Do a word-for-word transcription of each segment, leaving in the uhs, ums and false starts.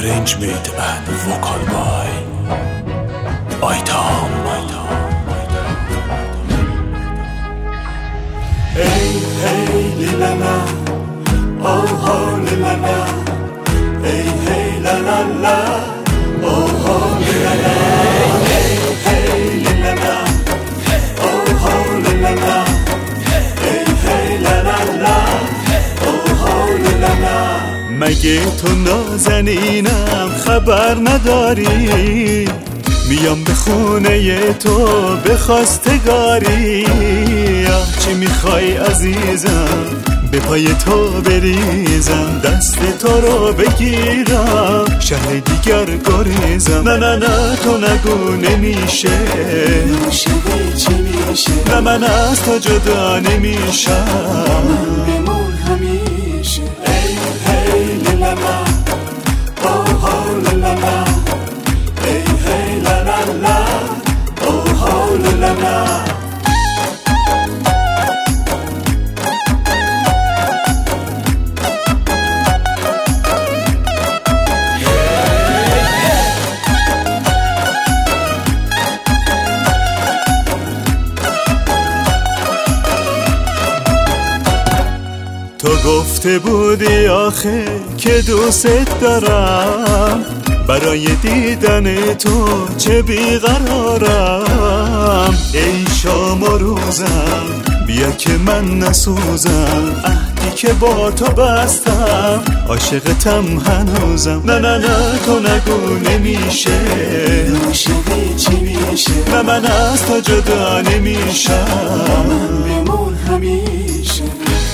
Arrangement and vocal by Aytam. Hey hey la la, oh oh la la, hey hey la la la, oh oh la la, hey hey la la, oh oh la la, hey hey la la la, oh oh la la. مگه تو نازنینم خبر نداری؟ میام به خونه تو به خواستگاری. چی میخوای عزیزم به پای تو بریزم، دست تو رو بگیرم شهر دیگر گریزم. نه نه نه تو نگو نمیشه، نمیشه چی میشه؟ نه من از تو جدا نمیشم، بمون همیشه. ای هی لا لا، اوه او لا لا، ای هی لا لا لا، اوه او لا لا. تو گفته بودی آخه که دوست دارم، برای دیدن تو چه بیقرارم. ای شام و روزم بیا که من نسوزم، عهدی که با تو بستم عاشقتم هنوزم. نه نه نه تو نگو نمیشه، نمیشه چی میشه؟ نه من از تو جدا نمیشم، بمون همیشه.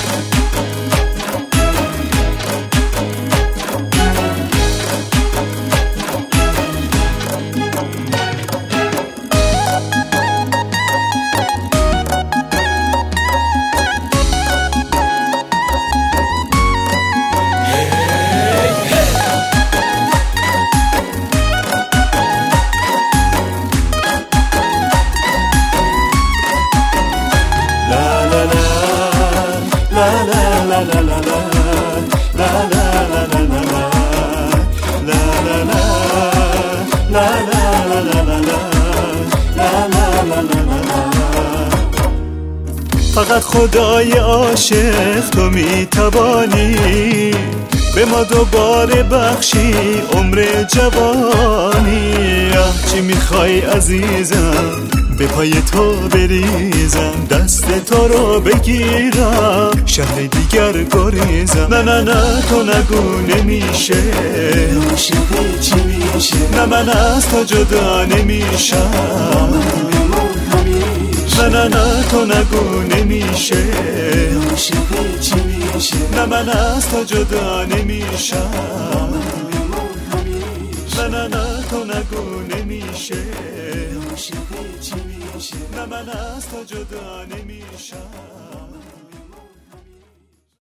فقط خدای عاشق تو میتوانی به ما دوباره بخشی عمر جوانی. چی میخوای عزیزم به پای تو بریزم، دست تو رو بگیرم شهر دیگر گریزم. نه نه نه تو نگو نمیشه، نمیشه چی میشه؟ نه من از تو جدا نمیشم، نه نه نه تو نگو نمیشه، نمیشه چی میشه؟ نه من از تو جدا نمیشم، نه نه نه تو نگو نمیشه، نمیشه چی میشه؟ نه من از تو جدا نمیشم.